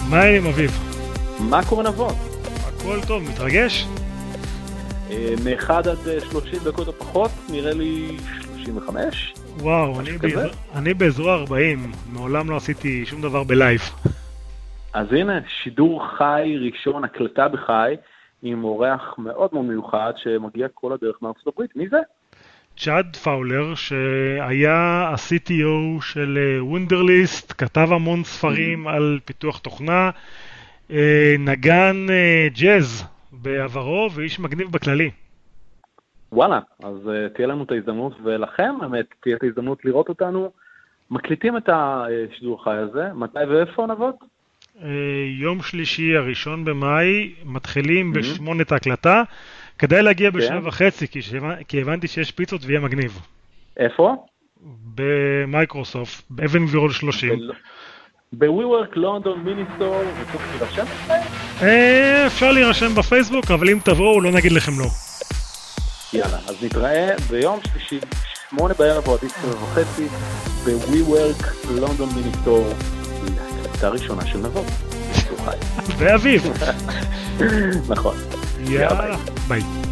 מה עם אביב? מה קורה נבות? הכל טוב, מתרגש? מ-1 עד 30 דקות או פחות, נראה לי 35. וואו, אני באזור 40, מעולם לא עשיתי שום דבר בלייב. אז הנה, שידור חי ראשון, הקלטה בחי, עם אורח מאוד מאוד מיוחד שמגיע כל הדרך מארצות הברית. מי זה? צ'אד פאולר, שהיה ה-CTO של וונדרליסט, כתב המון ספרים על פיתוח תוכנה, נגן ג'אז בעברו ואיש מגניב בכללי. וואלה, אז תהיה לנו את ההזדמנות, ולכם באמת תהיה את ההזדמנות לראות אותנו. מקליטים את השידור חי הזה, מתי ואיפה נבות? יום שלישי 1 במאי, מתחילים ב8 את ההקלטה, כדאי להגיע ב7:30, כי הבנתי שיש פיצות ויהיה מגניב. איפה? במייקרוסופט, באבן גבירול 30. ב-WeWork, לונדון, מיניסטור, וצריך להירשם? אפשר להירשם בפייסבוק, אבל אם תבואו לא נגיד לכם לא. יאללה, אז נתראה ביום שלישי, 8 בערב או עדיף 7:30, ב-WeWork, לונדון, מיניסטור, להקלטה ראשונה של נבות. ואביב. נכון. יאללה, ביי.